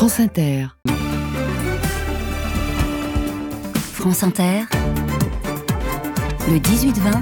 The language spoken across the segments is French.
France Inter. France Inter, le 18-20,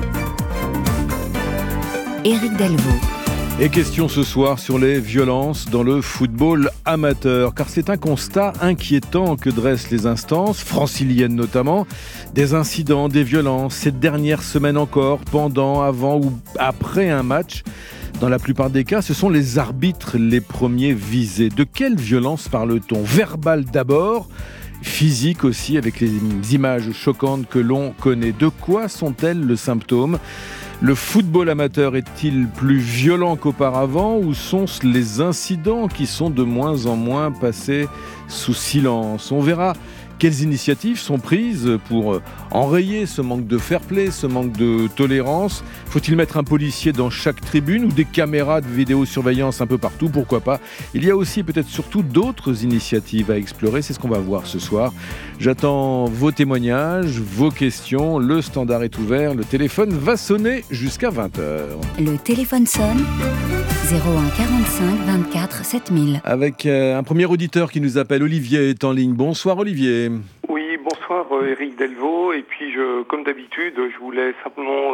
Éric Delvaux. Et question ce soir sur les violences dans le football amateur, car c'est un constat inquiétant que dressent les instances, franciliennes notamment, des incidents, des violences, ces dernières semaines encore, pendant, avant ou après un match. Dans la plupart des cas, ce sont les arbitres les premiers visés. De quelle violence parle-t-on ? Verbale d'abord, physique aussi, avec les images choquantes que l'on connaît. De quoi sont-elles le symptôme ? Le football amateur est-il plus violent qu'auparavant ou sont-ce les incidents qui sont de moins en moins passés sous silence ? On verra quelles initiatives sont prises pour enrayer ce manque de fair-play, ce manque de tolérance. Faut-il mettre un policier dans chaque tribune ou des caméras de vidéosurveillance un peu partout ? Pourquoi pas ? Il y a aussi peut-être surtout d'autres initiatives à explorer. C'est ce qu'on va voir ce soir. J'attends vos témoignages, vos questions. Le standard est ouvert. Le téléphone va sonner jusqu'à 20h. Le téléphone sonne. 01 45 24 7000. Avec un premier auditeur qui nous appelle, Olivier est en ligne. Bonsoir Olivier. Oui, bonsoir Éric Delvaux. Et puis comme d'habitude, je voulais simplement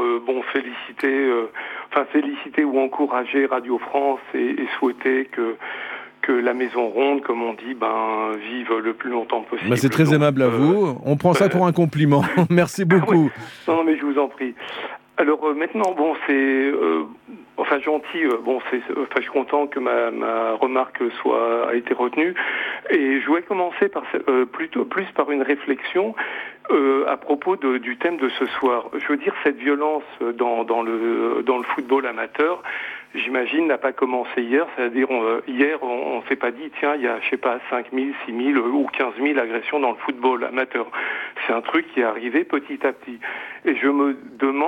féliciter ou encourager Radio France et souhaiter que la maison ronde, comme on dit, vive le plus longtemps possible. C'est très aimable à vous. On prend ça pour un compliment. Merci beaucoup. Non, mais je vous en prie. Alors maintenant, c'est gentil. Je suis content que ma remarque a été retenue. Et je voulais commencer plus par une réflexion à propos du thème de ce soir. Je veux dire, cette violence dans le football amateur, j'imagine, n'a pas commencé hier. C'est-à-dire, hier, on s'est pas dit, tiens, il y a, 5 000, 6 000 ou 15 000 agressions dans le football amateur. C'est un truc qui est arrivé petit à petit. Et je me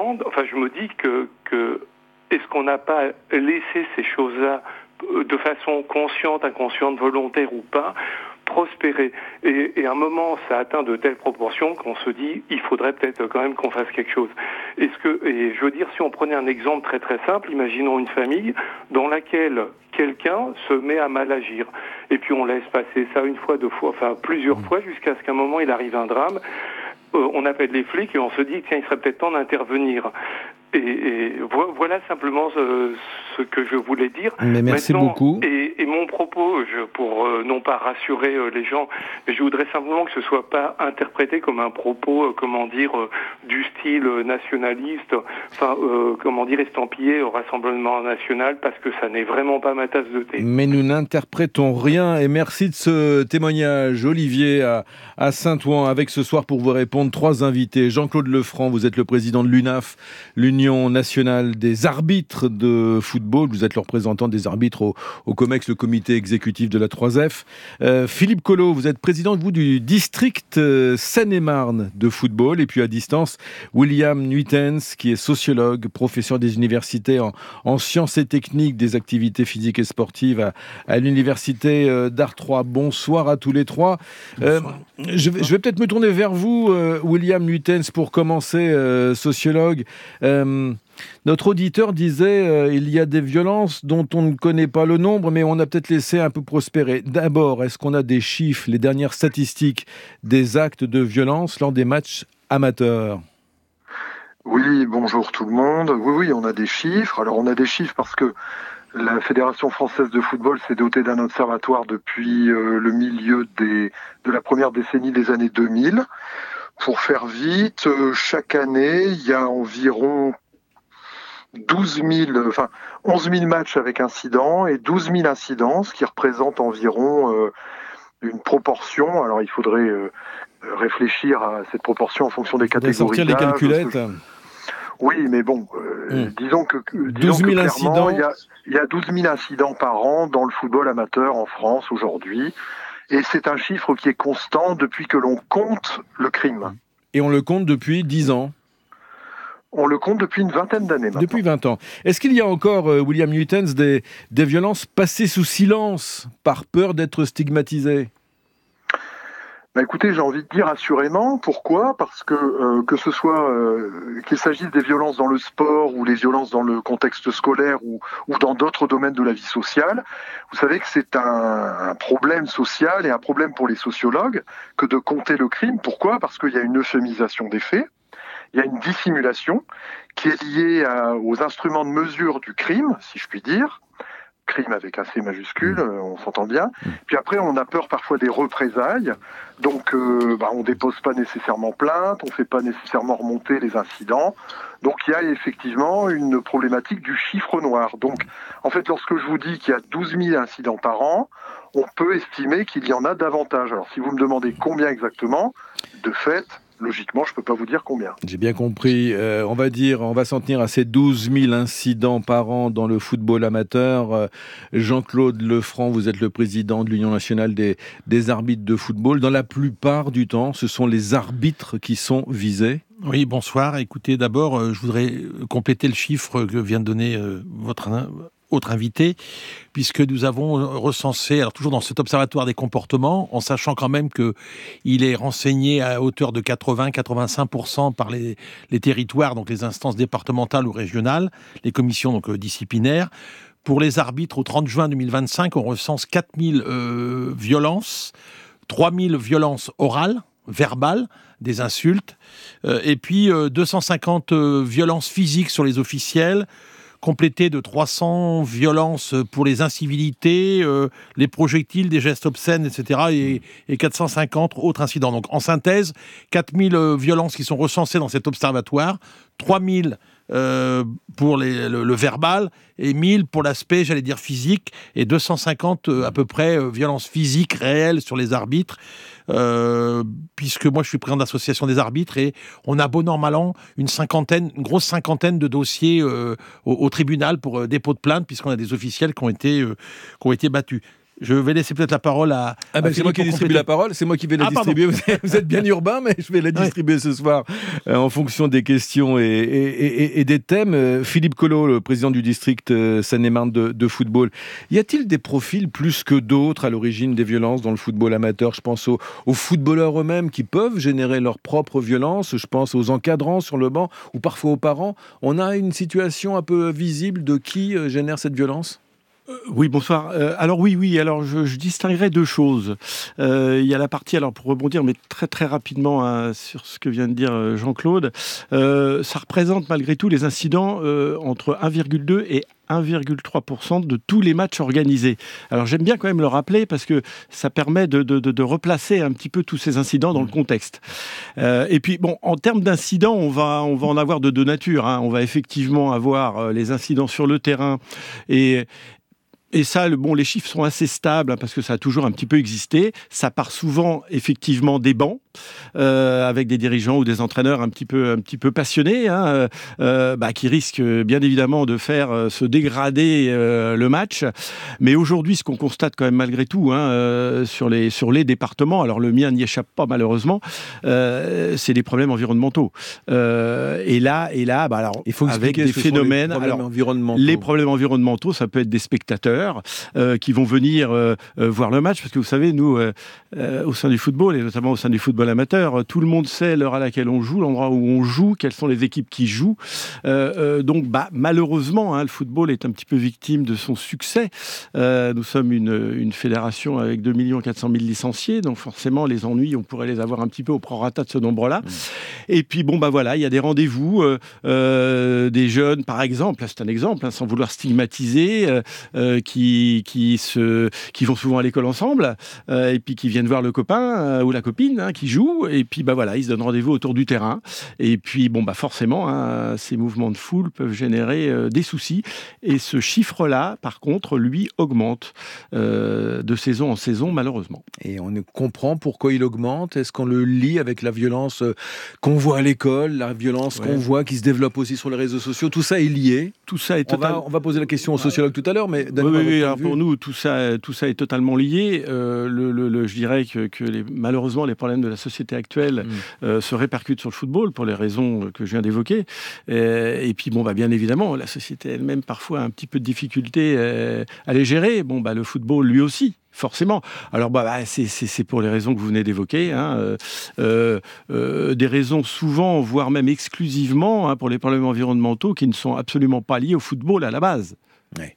dis que est-ce qu'on n'a pas laissé ces choses-là, de façon consciente, inconsciente, volontaire ou pas, prospérer. Et à un moment, ça atteint de telles proportions qu'on se dit, il faudrait peut-être quand même qu'on fasse quelque chose. Et je veux dire, si on prenait un exemple très très simple, imaginons une famille dans laquelle quelqu'un se met à mal agir. Et puis on laisse passer ça une fois, deux fois, plusieurs fois, jusqu'à ce qu'à un moment il arrive un drame. On appelle les flics et on se dit, tiens, il serait peut-être temps d'intervenir. Et voilà simplement ce que je voulais dire. Mais merci beaucoup. Et mon propos, pour non pas rassurer les gens, mais je voudrais simplement que ce soit pas interprété comme un propos, du style nationaliste, estampillé au Rassemblement national, parce que ça n'est vraiment pas ma tasse de thé. Mais nous n'interprétons rien, et merci de ce témoignage. Olivier à Saint-Ouen, avec ce soir pour vous répondre 3 invités. Jean-Claude Lefranc, vous êtes le président de l'UNAF, l'Union nationale des arbitres de football. Vous êtes le représentant des arbitres au COMEX, le comité exécutif de la 3F. Philippe Collot, vous êtes président du district Seine-et-Marne de football. Et puis à distance, William Nuitens, qui est sociologue, professeur des universités en sciences et techniques des activités physiques et sportives à l'université d'Artrois. Bonsoir à tous les 3. Je vais peut-être me tourner vers vous, William Nuitens, pour commencer, sociologue. Notre auditeur disait il y a des violences dont on ne connaît pas le nombre, mais on a peut-être laissé un peu prospérer. D'abord, est-ce qu'on a des chiffres, les dernières statistiques des actes de violence lors des matchs amateurs ? Oui, bonjour tout le monde. Oui, on a des chiffres. Alors on a des chiffres parce que la Fédération française de football s'est dotée d'un observatoire depuis le milieu de la première décennie des années 2000. Pour faire vite, chaque année, il y a environ 11 000 matchs avec incidents et 12 000 incidents, ce qui représente environ une proportion. Alors, il faudrait réfléchir à cette proportion en fonction des catégories sortir d'âge. Les calculettes. Oui, mais bon, disons que 12 000 incidents. Il y a 12 000 incidents par an dans le football amateur en France aujourd'hui. Et c'est un chiffre qui est constant depuis que l'on compte le crime. Et on le compte depuis 10 ans. On le compte depuis une vingtaine d'années maintenant. Depuis 20 ans. Est-ce qu'il y a encore, William Nuitens, des violences passées sous silence par peur d'être stigmatisées ? Écoutez, j'ai envie de dire assurément. Pourquoi ? Parce que ce soit qu'il s'agisse des violences dans le sport ou les violences dans le contexte scolaire ou dans d'autres domaines de la vie sociale, vous savez que c'est un problème social et un problème pour les sociologues que de compter le crime. Pourquoi ? Parce qu'il y a une euphémisation des faits, il y a une dissimulation qui est liée aux instruments de mesure du crime, si je puis dire. Crime avec un C majuscule, on s'entend bien. Puis après, on a peur parfois des représailles. Donc, on dépose pas nécessairement plainte, on fait pas nécessairement remonter les incidents. Donc, il y a effectivement une problématique du chiffre noir. Donc, en fait, lorsque je vous dis qu'il y a 12 000 incidents par an, on peut estimer qu'il y en a davantage. Alors, si vous me demandez combien exactement, de fait, logiquement, je ne peux pas vous dire combien. J'ai bien compris. On va s'en tenir à ces 12 000 incidents par an dans le football amateur. Jean-Claude Lefranc, vous êtes le président de l'Union nationale des arbitres de football. Dans la plupart du temps, ce sont les arbitres qui sont visés. Oui, bonsoir. Écoutez, d'abord, je voudrais compléter le chiffre que vient de donner votre autre invité, puisque nous avons recensé, alors toujours dans cet observatoire des comportements, en sachant quand même qu'il est renseigné à hauteur de 80-85% par les territoires, donc les instances départementales ou régionales, les commissions donc disciplinaires. Pour les arbitres, au 30 juin 2025, on recense 4000 violences, 3000 violences orales, verbales, des insultes, et puis 250 violences physiques sur les officiels, complété de 300 violences pour les incivilités, les projectiles, des gestes obscènes, etc. et 450 autres incidents. Donc en synthèse, 4000 violences qui sont recensées dans cet observatoire, 3000 pour le verbal et 1000 pour l'aspect, j'allais dire, physique, et 250 à peu près violences physiques réelles sur les arbitres, puisque moi je suis président d'association des arbitres et on a bon an mal an une grosse cinquantaine de dossiers au tribunal pour dépôt de plainte, puisqu'on a des officiels qui ont été battus. Je vais laisser peut-être la parole à c'est moi qui distribue la parole, c'est moi qui vais la distribuer. Vous êtes bien urbain, mais je vais la distribuer ce soir en fonction des questions et des thèmes. Philippe Collot, le président du district Seine-et-Marne de football. Y a-t-il des profils plus que d'autres à l'origine des violences dans le football amateur ? Je pense aux footballeurs eux-mêmes qui peuvent générer leur propre violence. Je pense aux encadrants sur le banc ou parfois aux parents. On a une situation un peu visible de qui génère cette violence ? Oui, bonsoir. Alors oui. Alors je distinguerais deux choses. Il y a la partie, alors pour rebondir, mais très très rapidement sur ce que vient de dire Jean-Claude, ça représente malgré tout les incidents entre 1,2 et 1,3% de tous les matchs organisés. Alors j'aime bien quand même le rappeler parce que ça permet de replacer un petit peu tous ces incidents dans le contexte. Et puis bon, en termes d'incidents, on va en avoir de deux natures. On va effectivement avoir les incidents sur le terrain et ça, les chiffres sont assez stables parce que ça a toujours un petit peu existé. Ça part souvent effectivement des bancs avec des dirigeants ou des entraîneurs un petit peu passionnés qui risquent bien évidemment de faire se dégrader le match. Mais aujourd'hui, ce qu'on constate quand même malgré tout sur les départements, alors le mien n'y échappe pas malheureusement, c'est les problèmes environnementaux. Et là, alors il faut avec des phénomènes. Les problèmes environnementaux, ça peut être des spectateurs qui vont venir voir le match, parce que vous savez, nous, au sein du football, et notamment au sein du football amateur, tout le monde sait l'heure à laquelle on joue, l'endroit où on joue, quelles sont les équipes qui jouent. Donc, malheureusement, le football est un petit peu victime de son succès. Nous sommes une fédération avec 2 400 000 licenciés, donc forcément, les ennuis, on pourrait les avoir un petit peu au prorata de ce nombre-là. Et puis, il y a des rendez-vous, des jeunes, par exemple, là, c'est un exemple, sans vouloir stigmatiser, qui vont souvent à l'école ensemble et puis qui viennent voir le copain ou la copine qui joue, et puis ils se donnent rendez-vous autour du terrain, et puis forcément ces mouvements de foule peuvent générer des soucis, et ce chiffre-là par contre lui augmente de saison en saison malheureusement. Et on comprend pourquoi il augmente. Est-ce qu'on le lie avec la violence qu'on voit à l'école, la violence qu'on voit qui se développe aussi sur les réseaux sociaux? Tout ça est lié. Tout ça est on va poser la question aux sociologues tout à l'heure, mais oui, alors pour nous, tout ça est totalement lié. Je dirais que malheureusement, les problèmes de la société actuelle se répercutent sur le football pour les raisons que je viens d'évoquer. Et puis, bien évidemment, la société elle-même, parfois, a un petit peu de difficulté à les gérer. Le football, lui aussi, forcément. Alors, c'est pour les raisons que vous venez d'évoquer, des raisons souvent, voire même exclusivement, pour les problèmes environnementaux qui ne sont absolument pas liés au football à la base. Ouais.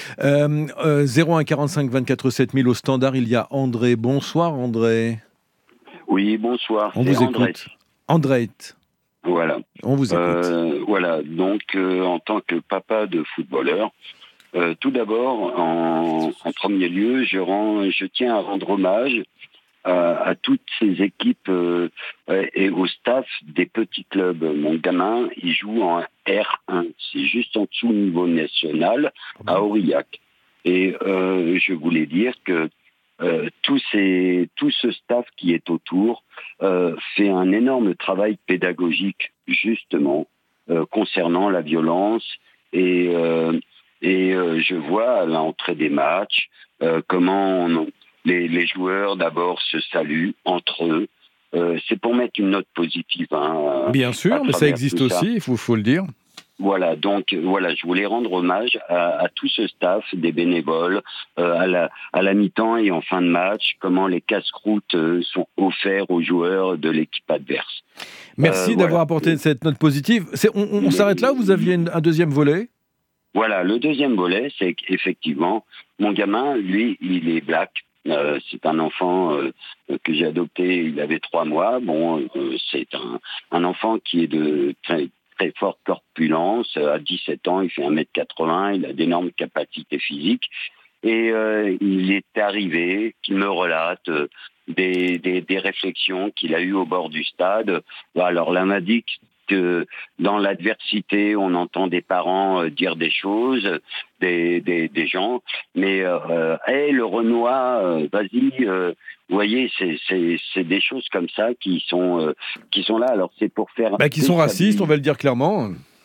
01 45 24 7000 au standard, il y a André. Bonsoir André. Oui, bonsoir. On vous écoute. André. Voilà. On vous écoute. Voilà, donc en tant que papa de footballeur, tout d'abord, en premier lieu, je tiens à rendre hommage à toutes ces équipes et au staff des petits clubs. Mon gamin, il joue en R1, c'est juste en dessous du niveau national, à Aurillac. Et je voulais dire que tout ce staff qui est autour fait un énorme travail pédagogique, justement, concernant la violence. Et je vois à l'entrée des matchs comment les joueurs d'abord se saluent entre eux. C'est pour mettre une note positive. Bien sûr, mais ça existe aussi, il faut le dire. Voilà, donc je voulais rendre hommage à tout ce staff, des bénévoles, à la mi-temps et en fin de match, comment les casse-croûtes sont offerts aux joueurs de l'équipe adverse. Merci d'avoir apporté cette note positive. On s'arrête là ou vous aviez un deuxième volet ? Voilà, le deuxième volet, c'est qu'effectivement, mon gamin, lui, il est black. C'est un enfant que j'ai adopté, il avait 3 mois. C'est un enfant qui est de très forte corpulence. À 17 ans, il fait 1m80, il a d'énormes capacités physiques. Et il est arrivé qu'il me relate des réflexions qu'il a eues au bord du stade. Alors là, m'a dit que dans l'adversité, on entend des parents dire des choses, des gens, mais hey, le Renoir, vas-y, vous voyez, c'est des choses comme ça qui sont là. Alors c'est pour faire qui sont racistes, on va le dire clairement.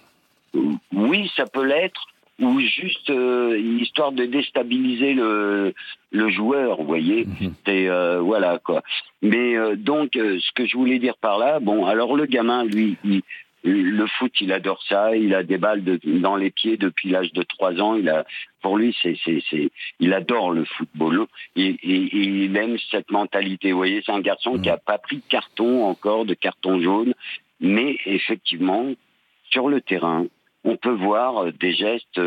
Oui, ça peut l'être, ou juste histoire de déstabiliser le joueur, vous voyez. C'est voilà quoi. Mais donc ce que je voulais dire par là, alors le gamin, lui, le foot, il adore ça. Il a des balles dans les pieds depuis l'âge de 3 ans. Pour lui, il adore le football. Et il aime cette mentalité. Vous voyez, c'est un garçon qui a pas pris de carton jaune. Mais effectivement, sur le terrain, on peut voir des gestes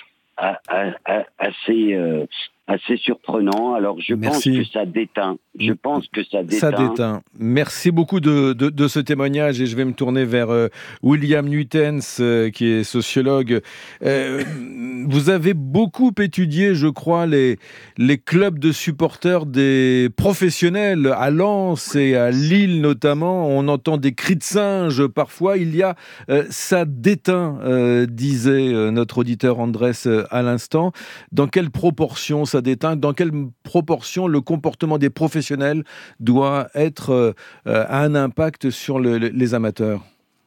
assez surprenant. Alors je pense que ça déteint. Ça déteint. Merci beaucoup de ce témoignage et je vais me tourner vers William Nuitens qui est sociologue. Vous avez beaucoup étudié, je crois, les clubs de supporters des professionnels à Lens et à Lille notamment. On entend des cris de singe parfois. Ça déteint, disait notre auditeur Andrés à l'instant. Dans quelle proportion ça déteint? Dans quelle proportion le comportement des professionnels doit être a un impact sur les amateurs?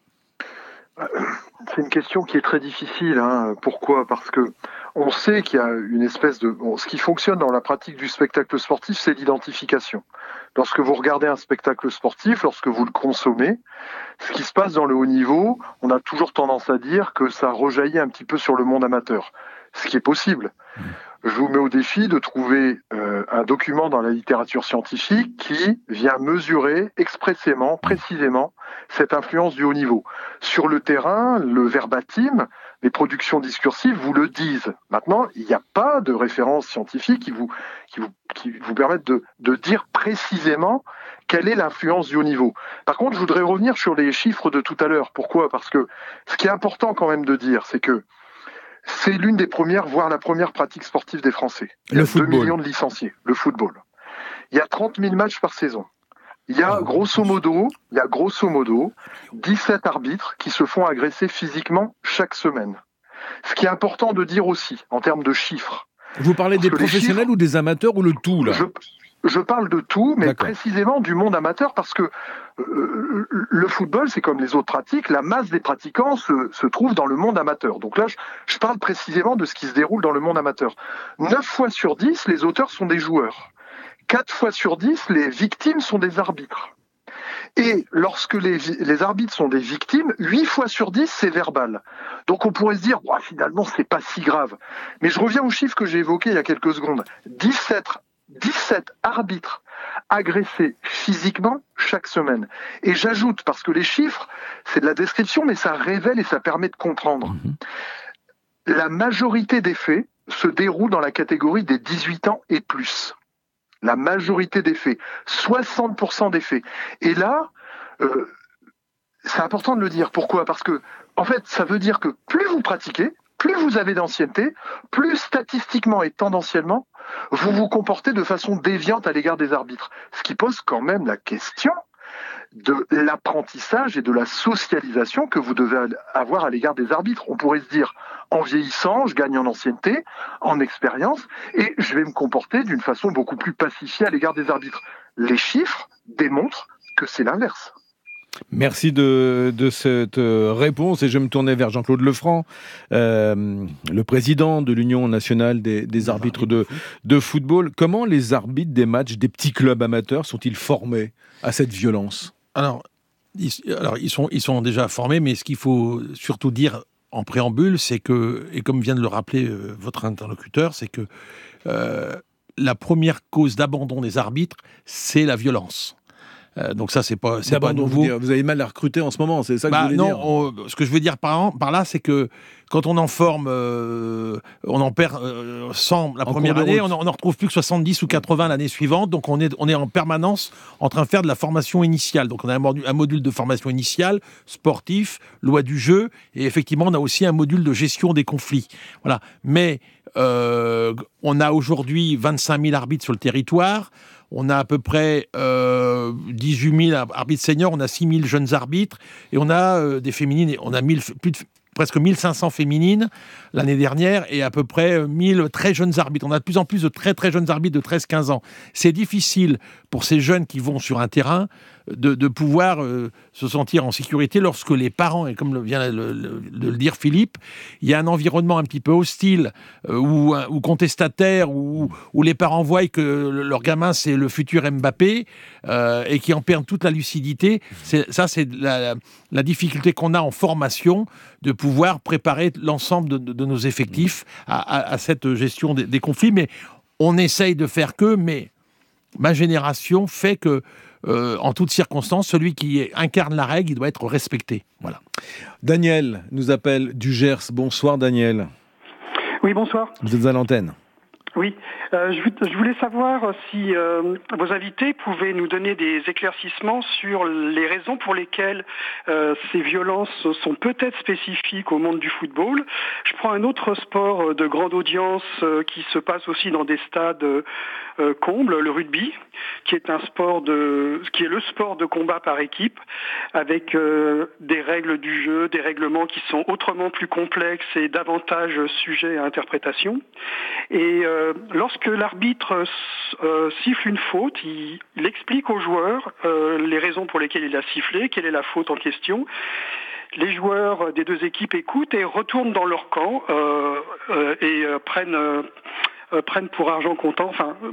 C'est une question qui est très difficile. Pourquoi ? Parce que on sait qu'il y a une espèce de... ce qui fonctionne dans la pratique du spectacle sportif, c'est l'identification. Lorsque vous regardez un spectacle sportif, lorsque vous le consommez, ce qui se passe dans le haut niveau, on a toujours tendance à dire que ça rejaillit un petit peu sur le monde amateur. Ce qui est possible. Je vous mets au défi de trouver un document dans la littérature scientifique qui vient mesurer expressément, précisément, cette influence du haut niveau. Sur le terrain, le verbatim, les productions discursives vous le disent. Maintenant, il n'y a pas de référence scientifique qui vous permettent de dire précisément quelle est l'influence du haut niveau. Par contre, je voudrais revenir sur les chiffres de tout à l'heure. Pourquoi ? Parce que ce qui est important quand même de dire, c'est que c'est l'une des premières, voire la première pratique sportive des Français. Il y a 2 millions de licenciés, le football. Il y a 30 000 matchs par saison. Il y a grosso modo 17 arbitres qui se font agresser physiquement chaque semaine. Ce qui est important de dire aussi, en termes de chiffres. Vous parlez des professionnels ou des amateurs ou le tout là ? Je parle de tout, mais précisément du monde amateur, parce que le football, c'est comme les autres pratiques, la masse des pratiquants se trouve dans le monde amateur. Donc là, je parle précisément de ce qui se déroule dans le monde amateur. 9 fois sur 10, les auteurs sont des joueurs. 4 fois sur 10, les victimes sont des arbitres. Et lorsque les arbitres sont des victimes, 8 fois sur 10, c'est verbal. Donc on pourrait se dire, finalement, c'est pas si grave. Mais je reviens au chiffre que j'ai évoqué il y a quelques secondes. 17 17 arbitres agressés physiquement chaque semaine. Et j'ajoute, parce que les chiffres, c'est de la description, mais ça révèle et ça permet de comprendre. La majorité des faits se déroulent dans la catégorie des 18 ans et plus. La majorité des faits. 60% des faits. Et là, c'est important de le dire. Pourquoi ? Parce que, en fait, ça veut dire que plus vous pratiquez, plus vous avez d'ancienneté, plus statistiquement et tendanciellement, vous vous comportez de façon déviante à l'égard des arbitres. Ce qui pose quand même la question de l'apprentissage et de la socialisation que vous devez avoir à l'égard des arbitres. On pourrait se dire, en vieillissant, je gagne en ancienneté, en expérience, et je vais me comporter d'une façon beaucoup plus pacifiée à l'égard des arbitres. Les chiffres démontrent que c'est l'inverse. Merci de cette réponse et je me tournais vers Jean-Claude Lefranc, le président de l'Union nationale des arbitres de football. Comment les arbitres des matchs des petits clubs amateurs sont-ils formés à cette violence ? Alors, ils sont déjà formés, mais ce qu'il faut surtout dire en préambule, c'est que, et comme vient de le rappeler votre interlocuteur, c'est que la première cause d'abandon des arbitres, c'est la violence. Donc ça, c'est pas nouveau. Vous avez mal à recruter en ce moment, c'est ça que vous voulez dire ? Non, ce que je veux dire par là, c'est que quand on en forme, on en perd 100 la première année, on n'en retrouve plus que 70 ou 80 l'année suivante. Donc on est en permanence en train de faire de la formation initiale. Donc on a un module de formation initiale, sportif, loi du jeu, et effectivement on a aussi un module de gestion des conflits. Voilà. Mais on a aujourd'hui 25 000 arbitres sur le territoire. On a à peu près 18 000 arbitres seniors, on a 6 000 jeunes arbitres, et on a des féminines, on a presque 1500 féminines l'année dernière, et à peu près 1000 très jeunes arbitres. On a de plus en plus de très très jeunes arbitres de 13-15 ans. C'est difficile pour ces jeunes qui vont sur un terrain de pouvoir se sentir en sécurité lorsque les parents, et comme vient de le dire Philippe, il y a un environnement un petit peu hostile ou contestataire, où les parents voient que leur gamin c'est le futur Mbappé et qui en perdent toute la lucidité. C'est la difficulté qu'on a en formation de pouvoir préparer l'ensemble de nos effectifs à cette gestion des conflits. Mais on essaye de faire mais ma génération fait que en toutes circonstances, celui qui incarne la règle, il doit être respecté. Voilà. Daniel nous appelle du Gers. Bonsoir Daniel. Oui, bonsoir. Vous êtes à l'antenne. Oui, je voulais savoir si vos invités pouvaient nous donner des éclaircissements sur les raisons pour lesquelles ces violences sont peut-être spécifiques au monde du football. Je prends un autre sport de grande audience qui se passe aussi dans des stades combles, le rugby, qui est le sport de combat par équipe, avec des règles du jeu, des règlements qui sont autrement plus complexes et davantage sujets à interprétation. Et lorsque l'arbitre siffle une faute, il explique aux joueurs les raisons pour lesquelles il a sifflé, quelle est la faute en question. Les joueurs des deux équipes écoutent et retournent dans leur camp et prennent pour argent comptant.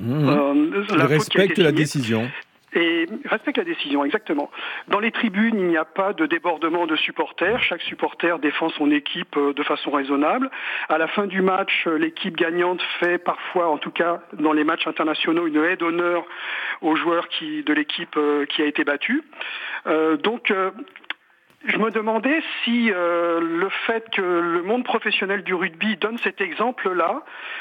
Ils respectent la décision. Et respecte la décision, exactement. Dans les tribunes, il n'y a pas de débordement de supporters. Chaque supporter défend son équipe de façon raisonnable. À la fin du match, l'équipe gagnante fait parfois, en tout cas dans les matchs internationaux, une aide d'honneur aux joueurs de l'équipe qui a été battue. Donc, je me demandais si le fait que le monde professionnel du rugby donne cet exemple-là,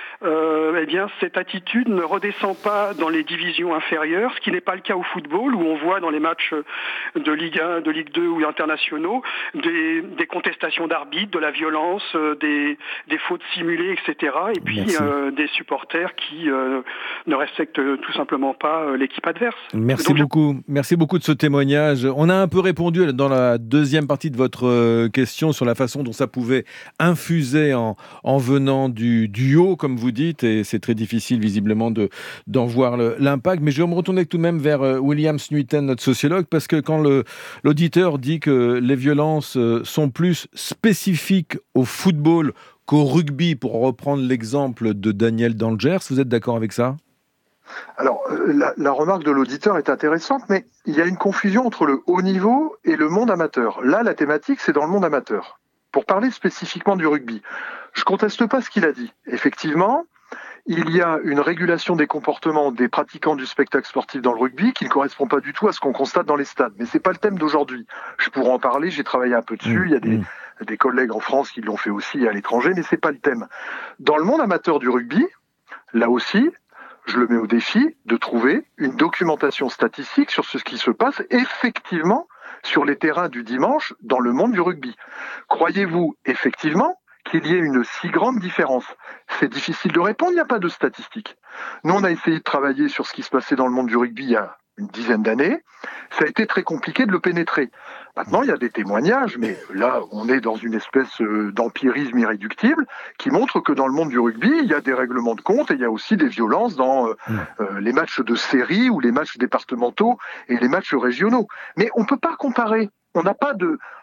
cette attitude ne redescend pas dans les divisions inférieures, ce qui n'est pas le cas au football, où on voit dans les matchs de Ligue 1, de Ligue 2 ou internationaux des contestations d'arbitres, de la violence, des fautes simulées, etc. Et puis des supporters qui ne respectent tout simplement pas l'équipe adverse. Merci beaucoup de ce témoignage. On a un peu répondu dans la deuxième partie de votre question sur la façon dont ça pouvait infuser en venant du haut, comme vous dites, et c'est très difficile visiblement d'en voir l'impact. Mais je vais me retourner tout de même vers William Snuiten, notre sociologue, parce que quand l'auditeur dit que les violences sont plus spécifiques au football qu'au rugby, pour reprendre l'exemple de Daniel dans le Gers, vous êtes d'accord avec ça ? Alors, la remarque de l'auditeur est intéressante, mais il y a une confusion entre le haut niveau et le monde amateur. Là, la thématique, c'est dans le monde amateur. Pour parler spécifiquement du rugby, je ne conteste pas ce qu'il a dit. Effectivement, il y a une régulation des comportements des pratiquants du spectacle sportif dans le rugby qui ne correspond pas du tout à ce qu'on constate dans les stades. Mais c'est pas le thème d'aujourd'hui. Je pourrais en parler, j'ai travaillé un peu dessus, il y a des collègues en France qui l'ont fait aussi à l'étranger, mais c'est pas le thème. Dans le monde amateur du rugby, là aussi, je le mets au défi de trouver une documentation statistique sur ce qui se passe effectivement sur les terrains du dimanche dans le monde du rugby. Croyez-vous effectivement qu'il y ait une si grande différence? C'est difficile de répondre, il n'y a pas de statistiques. Nous, on a essayé de travailler sur ce qui se passait dans le monde du rugby il y a une dizaine d'années. Ça a été très compliqué de le pénétrer. Maintenant, il y a des témoignages, mais là, on est dans une espèce d'empirisme irréductible qui montre que dans le monde du rugby, il y a des règlements de compte et il y a aussi des violences dans les matchs de série ou les matchs départementaux et les matchs régionaux. Mais on ne peut pas comparer. On n'a pas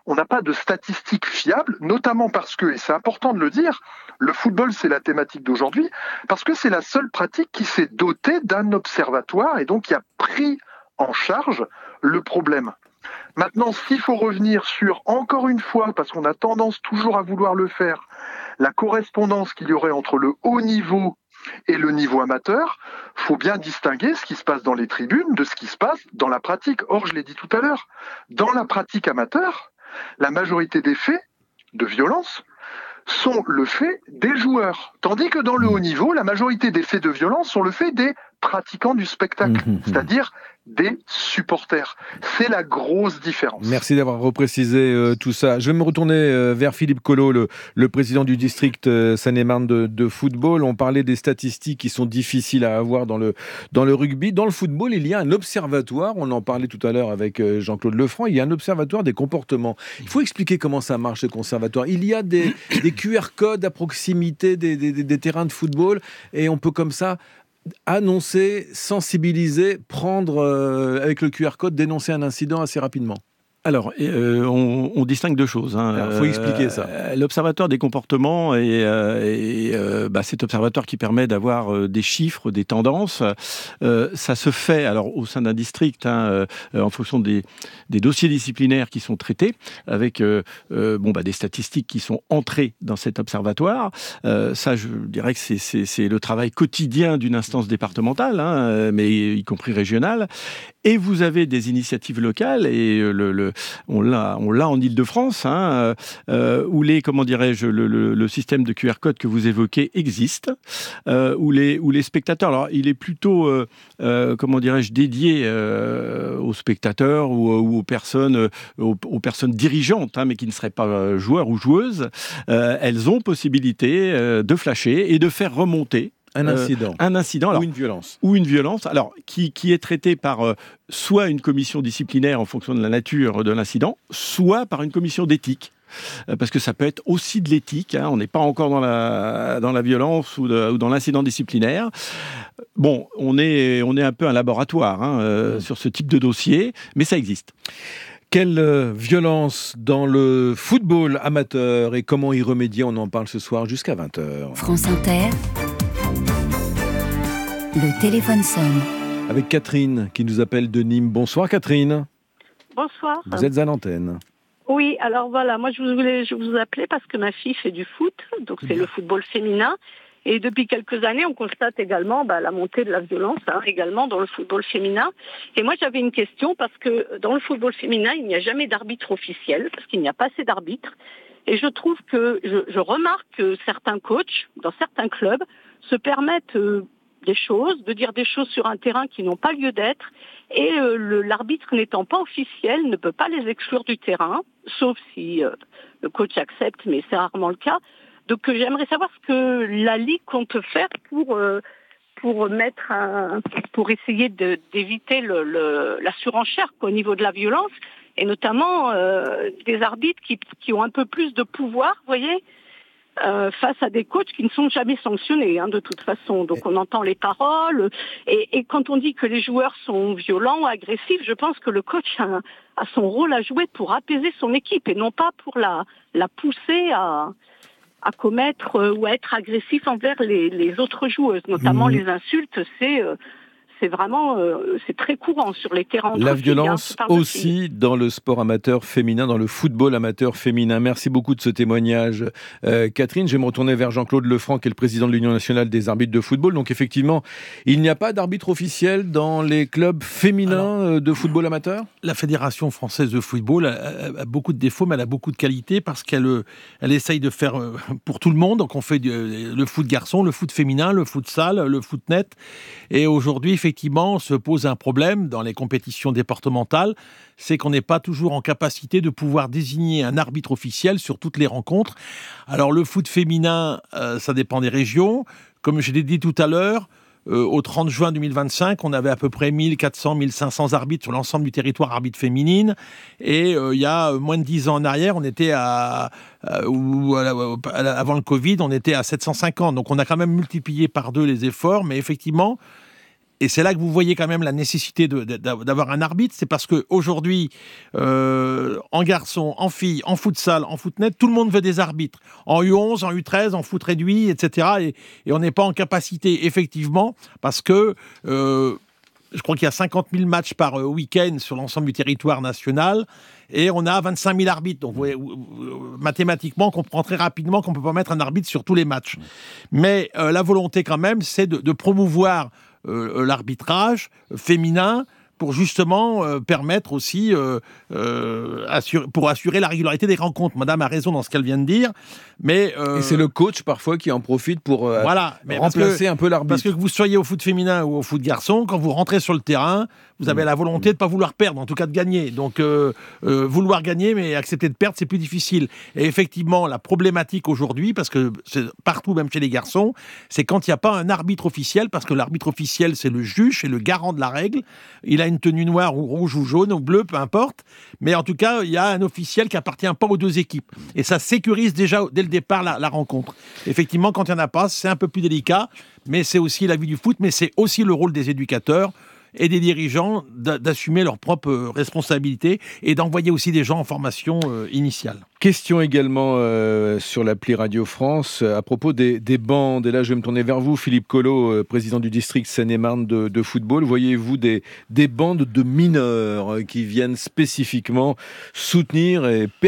de statistiques fiables, notamment parce que, et c'est important de le dire, le football, c'est la thématique d'aujourd'hui, parce que c'est la seule pratique qui s'est dotée d'un observatoire et donc qui a pris en charge le problème. Maintenant, s'il faut revenir sur, encore une fois, parce qu'on a tendance toujours à vouloir le faire, la correspondance qu'il y aurait entre le haut niveau et le niveau amateur, il faut bien distinguer ce qui se passe dans les tribunes de ce qui se passe dans la pratique. Or, je l'ai dit tout à l'heure, dans la pratique amateur, la majorité des faits de violence sont le fait des joueurs. Tandis que dans le haut niveau, la majorité des faits de violence sont le fait des pratiquants du spectacle, c'est-à-dire des supporters. C'est la grosse différence. Merci d'avoir reprécisé tout ça. Je vais me retourner vers Philippe Collot, le président du district Seine-et-Marne de football. On parlait des statistiques qui sont difficiles à avoir dans le rugby. Dans le football, il y a un observatoire, on en parlait tout à l'heure avec Jean-Claude Lefranc, il y a un observatoire des comportements. Il faut expliquer comment ça marche, ce conservatoire. Il y a des QR codes à proximité des terrains de football et on peut comme ça annoncer, sensibiliser, prendre avec le QR code, dénoncer un incident assez rapidement. Alors, on distingue deux choses. Il faut expliquer ça. L'observatoire des comportements est cet observatoire qui permet d'avoir des chiffres, des tendances. Ça se fait alors au sein d'un district en fonction des dossiers disciplinaires qui sont traités, avec des statistiques qui sont entrées dans cet observatoire. Ça, je dirais que c'est le travail quotidien d'une instance départementale, mais y compris régionale. Et vous avez des initiatives locales, et on l'a en Île-de-France, où le système de QR code que vous évoquez existe, où les spectateurs, alors il est plutôt, dédié aux spectateurs ou aux personnes dirigeantes, mais qui ne seraient pas joueurs ou joueuses. Elles ont possibilité de flasher et de faire remonter un incident alors, ou une violence alors qui est traitée par soit une commission disciplinaire en fonction de la nature de l'incident, soit par une commission d'éthique. Parce que ça peut être aussi de l'éthique, on n'est pas encore dans la violence ou dans l'incident disciplinaire. Bon, on est un peu un laboratoire sur ce type de dossier, mais ça existe. Quelle violence dans le football amateur et comment y remédier? On en parle ce soir jusqu'à 20h. France Inter. Le téléphone sonne. Avec Catherine qui nous appelle de Nîmes. Bonsoir Catherine. Bonsoir. Vous êtes à l'antenne. Oui, alors voilà, moi je vous appelais parce que ma fille fait du foot, donc c'est le football féminin. Et depuis quelques années, on constate également la montée de la violence également dans le football féminin. Et moi j'avais une question parce que dans le football féminin, il n'y a jamais d'arbitre officiel, parce qu'il n'y a pas assez d'arbitres. Et je trouve que, je remarque que certains coachs, dans certains clubs, se permettent de dire des choses sur un terrain qui n'ont pas lieu d'être, et l'arbitre n'étant pas officiel ne peut pas les exclure du terrain, sauf si le coach accepte, mais c'est rarement le cas. Donc j'aimerais savoir ce que la Ligue compte faire pour essayer d'éviter la surenchère au niveau de la violence, et notamment des arbitres qui ont un peu plus de pouvoir, vous voyez, face à des coachs qui ne sont jamais sanctionnés de toute façon. Donc on entend les paroles, et quand on dit que les joueurs sont violents ou agressifs, je pense que le coach a son rôle à jouer pour apaiser son équipe et non pas pour la pousser à commettre ou à être agressif envers les autres joueuses. Notamment les insultes, c'est c'est vraiment c'est très courant sur les terrains. La violence aussi dans le sport amateur féminin, dans le football amateur féminin. Merci beaucoup de ce témoignage, Catherine. Je vais me retourner vers Jean-Claude Lefranc, qui est le président de l'Union nationale des arbitres de football. Donc effectivement, il n'y a pas d'arbitre officiel dans les clubs féminins de football amateur ? La Fédération française de football a beaucoup de défauts, mais elle a beaucoup de qualités parce qu'elle essaye de faire pour tout le monde. Donc on fait le foot garçon, le foot féminin, le futsal, le foot net. Et aujourd'hui, effectivement, se pose un problème dans les compétitions départementales, c'est qu'on n'est pas toujours en capacité de pouvoir désigner un arbitre officiel sur toutes les rencontres. Alors le foot féminin, ça dépend des régions. Comme je l'ai dit tout à l'heure, au 30 juin 2025, on avait à peu près 1400, 1500 arbitres sur l'ensemble du territoire arbitre féminine. Et il y a moins de 10 ans en arrière, on était avant le Covid, on était à 750. Donc on a quand même multiplié par 2 les efforts. Mais effectivement, et c'est là que vous voyez quand même la nécessité d'avoir un arbitre, c'est parce qu'aujourd'hui, en garçon, en fille, en futsal, en footnet, tout le monde veut des arbitres. En U11, en U13, en foot réduit, etc. Et on n'est pas en capacité, effectivement, parce que je crois qu'il y a 50 000 matchs par week-end sur l'ensemble du territoire national, et on a 25 000 arbitres. Donc, vous voyez, mathématiquement, on comprend très rapidement qu'on ne peut pas mettre un arbitre sur tous les matchs. Mais la volonté, quand même, c'est de promouvoir l'arbitrage féminin pour justement permettre aussi, pour assurer la régularité des rencontres. Madame a raison dans ce qu'elle vient de dire, mais... Et c'est le coach parfois qui en profite pour remplacer un peu l'arbitre. Parce que vous soyez au foot féminin ou au foot garçon, quand vous rentrez sur le terrain, vous avez la volonté de ne pas vouloir perdre, en tout cas de gagner. Donc vouloir gagner, mais accepter de perdre, c'est plus difficile. Et effectivement, la problématique aujourd'hui, parce que c'est partout, même chez les garçons, c'est quand il n'y a pas un arbitre officiel, parce que l'arbitre officiel, c'est le juge, c'est le garant de la règle. Il a une tenue noire ou rouge ou jaune ou bleue, peu importe. Mais en tout cas, il y a un officiel qui appartient pas aux 2 équipes. Et ça sécurise déjà dès le départ la rencontre. Effectivement, quand il n'y en a pas, c'est un peu plus délicat, mais c'est aussi la vie du foot, mais c'est aussi le rôle des éducateurs et des dirigeants d'assumer leurs propres responsabilités et d'envoyer aussi des gens en formation initiale. Question également sur l'appli Radio France à propos des bandes. Et là, je vais me tourner vers vous, Philippe Collot, président du district Seine-et-Marne de football. Voyez-vous des bandes de mineurs qui viennent spécifiquement soutenir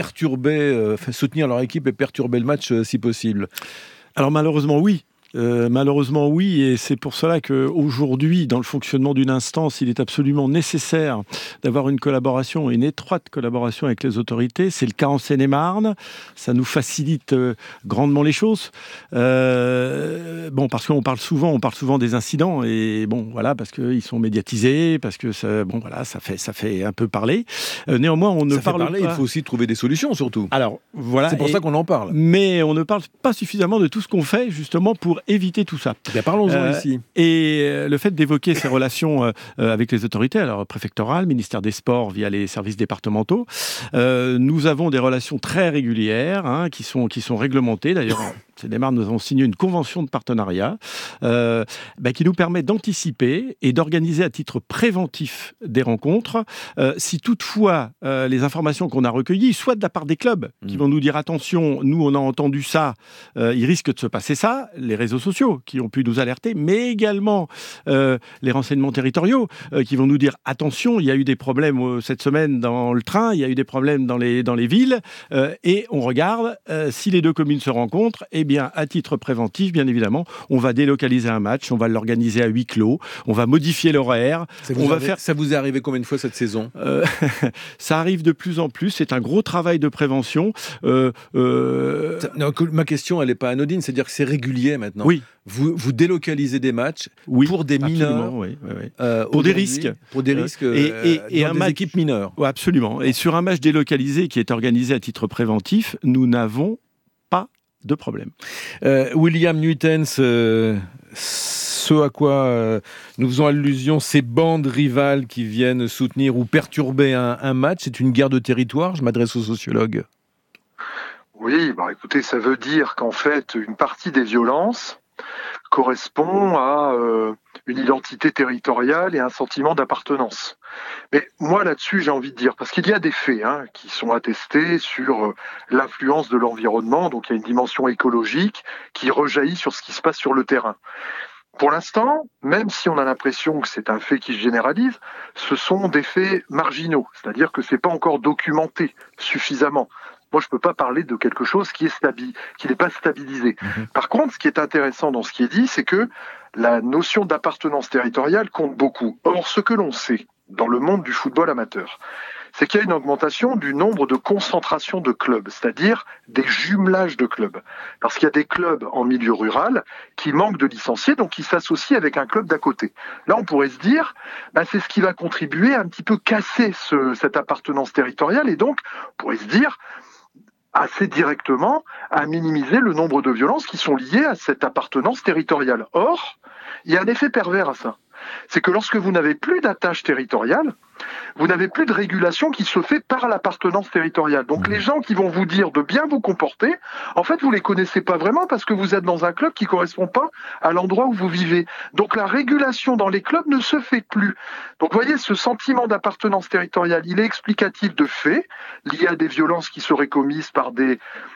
leur équipe et perturber le match si possible ? Alors malheureusement, oui. Malheureusement, oui, et c'est pour cela qu'aujourd'hui, dans le fonctionnement d'une instance, il est absolument nécessaire d'avoir une étroite collaboration avec les autorités. C'est le cas en Seine-et-Marne. Ça nous facilite grandement les choses. Parce qu'on parle souvent des incidents, et parce qu'ils sont médiatisés, parce que ça fait un peu parler. Néanmoins, on ne parle pas. Il faut aussi trouver des solutions, surtout. Alors, voilà. C'est pour ça qu'on en parle. Mais on ne parle pas suffisamment de tout ce qu'on fait, justement, pour éviter tout ça. Bien, parlons-en ici. Et le fait d'évoquer ces relations avec les autorités, alors préfectorales, ministère des Sports via les services départementaux, nous avons des relations très régulières qui sont réglementées. D'ailleurs, Seine-et-Marne, nous avons signé une convention de partenariat qui nous permet d'anticiper et d'organiser à titre préventif des rencontres. Si toutefois les informations qu'on a recueillies, soit de la part des clubs qui vont nous dire attention, nous on a entendu ça, il risque de se passer ça, les réseaux sociaux qui ont pu nous alerter, mais également les renseignements territoriaux qui vont nous dire attention, il y a eu des problèmes cette semaine dans le train, il y a eu des problèmes dans les villes, et on regarde si les 2 communes se rencontrent, eh bien à titre préventif, bien évidemment, on va délocaliser un match, on va l'organiser à huis clos, on va modifier l'horaire. Ça vous est arrivé combien de fois cette saison ? Ça arrive de plus en plus, c'est un gros travail de prévention. Ma question, elle n'est pas anodine, c'est-à-dire que c'est régulier maintenant. Oui. Vous délocalisez des matchs pour des mineurs, pour des risques. Pour des risques et dans des équipes mineures. Oui, absolument. Et sur un match délocalisé qui est organisé à titre préventif, nous n'avons pas de problème. William Nuitens, ce à quoi nous faisons allusion, ces bandes rivales qui viennent soutenir ou perturber un match, c'est une guerre de territoire. Je m'adresse aux sociologues. Oui, écoutez, ça veut dire qu'en fait, une partie des violences correspond à une identité territoriale et un sentiment d'appartenance. Mais moi, là-dessus, j'ai envie de dire, parce qu'il y a des faits qui sont attestés sur l'influence de l'environnement, donc il y a une dimension écologique qui rejaillit sur ce qui se passe sur le terrain. Pour l'instant, même si on a l'impression que c'est un fait qui se généralise, ce sont des faits marginaux, c'est-à-dire que c'est pas encore documenté suffisamment. Moi, je peux pas parler de quelque chose qui n'est pas stabilisé. Par contre, ce qui est intéressant dans ce qui est dit, c'est que la notion d'appartenance territoriale compte beaucoup. Or, ce que l'on sait dans le monde du football amateur, c'est qu'il y a une augmentation du nombre de concentrations de clubs, c'est-à-dire des jumelages de clubs. Parce qu'il y a des clubs en milieu rural qui manquent de licenciés, donc qui s'associent avec un club d'à côté. Là, on pourrait se dire, c'est ce qui va contribuer à un petit peu casser cette appartenance territoriale, et donc, on pourrait se dire, assez directement, à minimiser le nombre de violences qui sont liées à cette appartenance territoriale. Or, il y a un effet pervers à ça. C'est que lorsque vous n'avez plus d'attache territoriale, vous n'avez plus de régulation qui se fait par l'appartenance territoriale. Donc les gens qui vont vous dire de bien vous comporter, en fait vous les connaissez pas vraiment parce que vous êtes dans un club qui correspond pas à l'endroit où vous vivez. Donc la régulation dans les clubs ne se fait plus. Donc vous voyez, ce sentiment d'appartenance territoriale, il est explicatif de faits liés à des violences qui seraient commises par des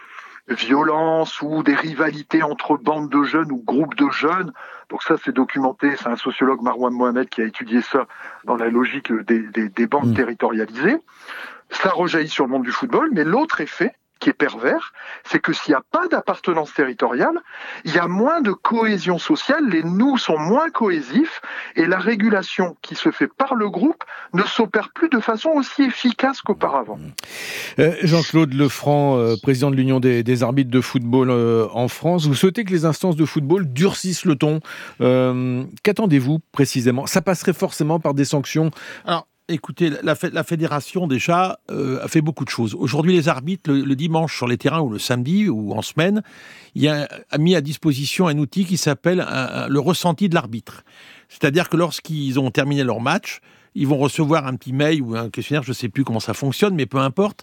violences ou des rivalités entre bandes de jeunes ou groupes de jeunes. Donc ça, c'est documenté, c'est un sociologue, Marwan Mohamed, qui a étudié ça dans la logique des bandes territorialisées. Ça rejaillit sur le monde du football, mais l'autre effet, qui est pervers, c'est que s'il n'y a pas d'appartenance territoriale, il y a moins de cohésion sociale, les nous sont moins cohésifs, et la régulation qui se fait par le groupe ne s'opère plus de façon aussi efficace qu'auparavant. Jean-Claude Lefranc, président de l'Union des arbitres de football en France, vous souhaitez que les instances de football durcissent le ton. Qu'attendez-vous précisément ? Ça passerait forcément par des sanctions ? Alors, écoutez, la fédération, déjà, a fait beaucoup de choses. Aujourd'hui, les arbitres, le dimanche sur les terrains ou le samedi ou en semaine, a mis à disposition un outil qui s'appelle le ressenti de l'arbitre. C'est-à-dire que lorsqu'ils ont terminé leur match, ils vont recevoir un petit mail ou un questionnaire, je ne sais plus comment ça fonctionne, mais peu importe.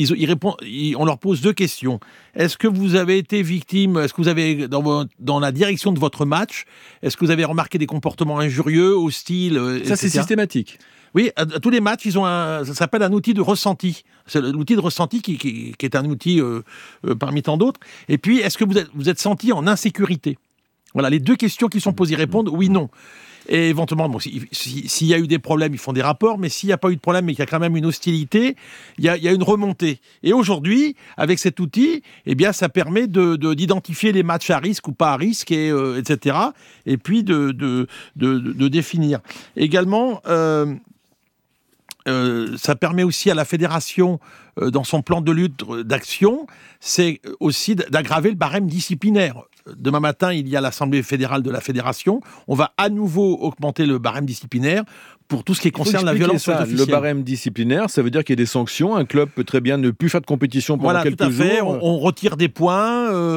On leur pose 2 questions. Est-ce que vous avez été victime, est-ce que vous avez, dans la direction de votre match, est-ce que vous avez remarqué des comportements injurieux, hostiles, etc. Ça, c'est systématique. Oui, à tous les matchs, ça s'appelle un outil de ressenti. C'est l'outil de ressenti qui est un outil parmi tant d'autres. Et puis, est-ce que vous êtes senti en insécurité ? Voilà, les 2 questions qui sont posées répondent oui, non. Et éventuellement, s'il y a eu des problèmes, ils font des rapports, mais s'il n'y a pas eu de problème, mais qu'il y a quand même une hostilité, il y a une remontée. Et aujourd'hui, avec cet outil, eh bien, ça permet d'identifier les matchs à risque ou pas à risque, etc. Et puis de définir. Également, ça permet aussi à la fédération, dans son plan de lutte d'action, c'est aussi d'aggraver le barème disciplinaire. Demain matin, il y a l'Assemblée fédérale de la fédération. On va à nouveau augmenter le barème disciplinaire pour tout ce qui concerne la violence officielle. Le barème disciplinaire, ça veut dire qu'il y a des sanctions. Un club peut très bien ne plus faire de compétition pendant quelques jours. Voilà, tout à fait. On retire des points.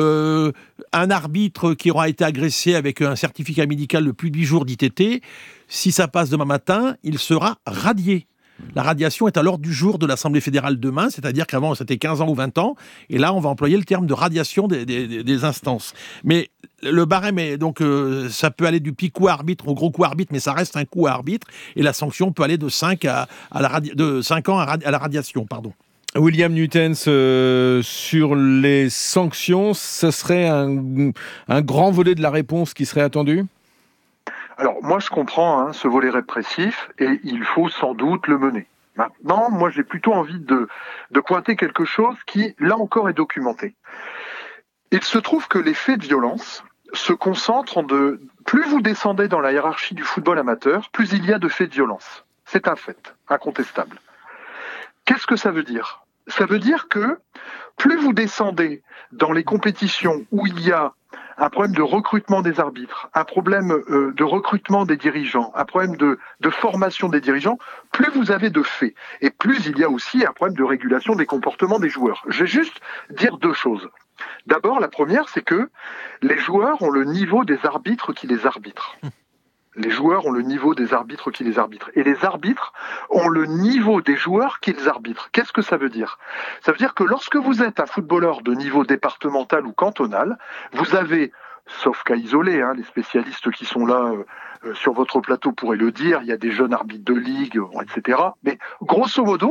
Un arbitre qui aura été agressé avec un certificat médical de plus de 8 jours d'ITT, si ça passe demain matin, il sera radié. La radiation est à l'ordre du jour de l'Assemblée fédérale demain, c'est-à-dire qu'avant c'était 15 ans ou 20 ans, et là on va employer le terme de radiation des instances. Mais le barème, donc ça peut aller du petit coup arbitre au gros coup arbitre, mais ça reste un coup arbitre, et la sanction peut aller de 5 ans à la radiation, pardon. William Nuytens, sur les sanctions, ce serait un grand volet de la réponse qui serait attendu ? Alors, moi, je comprends ce volet répressif et il faut sans doute le mener. Maintenant, moi, j'ai plutôt envie de pointer quelque chose qui, là encore, est documenté. Il se trouve que les faits de violence se concentrent plus vous descendez dans la hiérarchie du football amateur, plus il y a de faits de violence. C'est un fait, incontestable. Qu'est-ce que ça veut dire ? Ça veut dire que plus vous descendez dans les compétitions où il y a un problème de recrutement des arbitres, un problème de recrutement des dirigeants, un problème de formation des dirigeants, plus vous avez de faits. Et plus il y a aussi un problème de régulation des comportements des joueurs. Je vais juste dire 2 choses. D'abord, la première, c'est que les joueurs ont le niveau des arbitres qui les arbitrent. Les joueurs ont le niveau des arbitres qui les arbitrent. Et les arbitres ont le niveau des joueurs qu'ils arbitrent. Qu'est-ce que ça veut dire ? Ça veut dire que lorsque vous êtes un footballeur de niveau départemental ou cantonal, vous avez, sauf cas isolé, les spécialistes qui sont là sur votre plateau pourraient le dire, il y a des jeunes arbitres de ligue, etc. Mais grosso modo,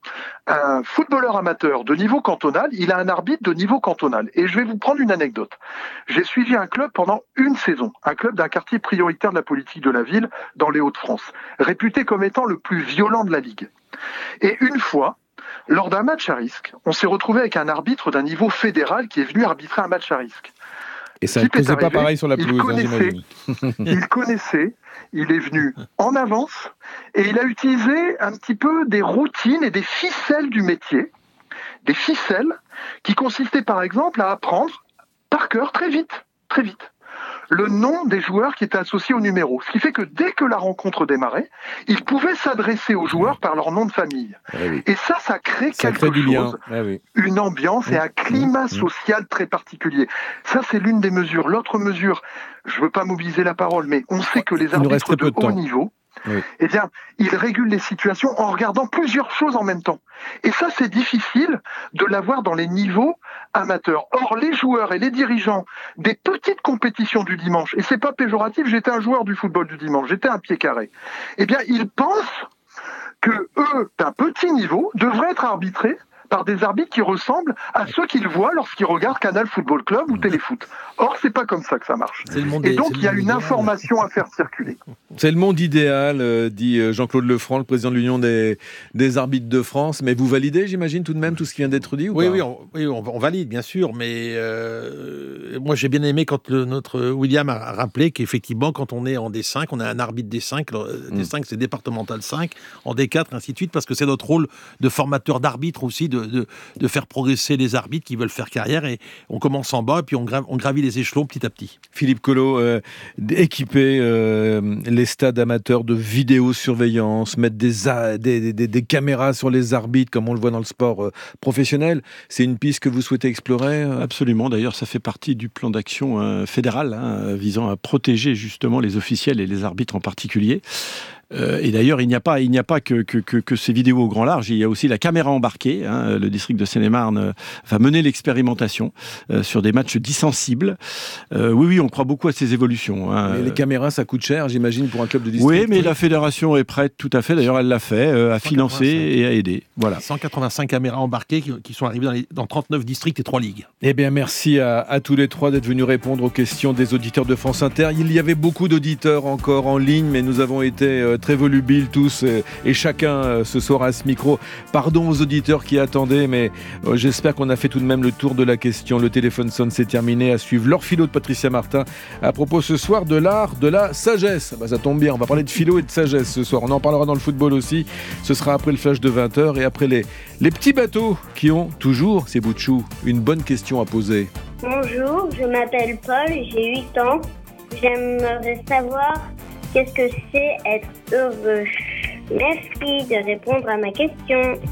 un footballeur amateur de niveau cantonal, il a un arbitre de niveau cantonal. Et je vais vous prendre une anecdote. J'ai suivi un club pendant une saison, un club d'un quartier prioritaire de la politique de la ville, dans les Hauts-de-France, réputé comme étant le plus violent de la Ligue. Et une fois, lors d'un match à risque, on s'est retrouvé avec un arbitre d'un niveau fédéral qui est venu arbitrer un match à risque. Et ça ne faisait pas pareil sur la pelouse, j'imagine. Il connaissait, il est venu en avance et il a utilisé un petit peu des routines et des ficelles du métier. Des ficelles qui consistaient par exemple à apprendre par cœur très vite, le nom des joueurs qui étaient associés au numéro. Ce qui fait que dès que la rencontre démarrait, il pouvait s'adresser aux joueurs par leur nom de famille. Oui. Et ça crée quelque chose, une ambiance et un climat social très particulier. Ça, c'est l'une des mesures. L'autre mesure, je ne veux pas mobiliser la parole, mais on sait que les arbitres de haut niveau, eh bien, ils régulent les situations en regardant plusieurs choses en même temps. Et ça, c'est difficile de l'avoir dans les niveaux amateurs. Or, les joueurs et les dirigeants des petites compétitions du dimanche, et c'est pas péjoratif, j'étais un joueur du football du dimanche, j'étais un pied carré, eh bien, ils pensent que eux, d'un petit niveau, devraient être arbitrés par des arbitres qui ressemblent à ceux qu'ils voient lorsqu'ils regardent Canal Football Club ou Téléfoot. Or, c'est pas comme ça que ça marche. Et donc, il y a une information à faire circuler. C'est le monde idéal, dit Jean-Claude Lefranc, le président de l'Union des arbitres de France. Mais vous validez, j'imagine, tout de même, tout ce qui vient d'être dit ou pas ? Oui, on valide, bien sûr. Mais moi, j'ai bien aimé quand notre William a rappelé qu'effectivement, quand on est en D5, on a un arbitre D5. D5, c'est départemental 5, en D4, ainsi de suite, parce que c'est notre rôle de formateur d'arbitre aussi, de faire progresser les arbitres qui veulent faire carrière, et on commence en bas et puis on gravit les échelons petit à petit. Philippe Collot, équiper les stades amateurs de vidéosurveillance, mettre des caméras sur les arbitres comme on le voit dans le sport professionnel, c'est une piste que vous souhaitez explorer ? Absolument, d'ailleurs ça fait partie du plan d'action fédéral visant à protéger justement les officiels et les arbitres en particulier. Et d'ailleurs, il n'y a pas que ces vidéos au grand large, il y a aussi la caméra embarquée. Le district de Seine-et-Marne va mener l'expérimentation sur des matchs dits sensibles. Oui, on croit beaucoup à ces évolutions. Mais les caméras, ça coûte cher, j'imagine, pour un club de district. Oui, mais la fédération est prête, tout à fait. D'ailleurs, elle l'a fait, à financer et à aider. Voilà. 185 caméras embarquées qui sont arrivées dans 39 districts et 3 ligues. Eh bien, merci à tous les trois d'être venus répondre aux questions des auditeurs de France Inter. Il y avait beaucoup d'auditeurs encore en ligne, mais nous avons été très volubiles tous et chacun ce soir à ce micro. Pardon aux auditeurs qui attendaient, mais j'espère qu'on a fait tout de même le tour de la question. Le téléphone sonne, c'est terminé. À suivre leur philo de Patricia Martin à propos ce soir de l'art de la sagesse. Ça tombe bien, on va parler de philo et de sagesse ce soir. On en parlera dans le football aussi. Ce sera après le flash de 20h et après les petits bateaux qui ont toujours, ces bouts de chou, une bonne question à poser. Bonjour, je m'appelle Paul, j'ai 8 ans. J'aimerais savoir qu'est-ce que c'est être heureux. Merci de répondre à ma question.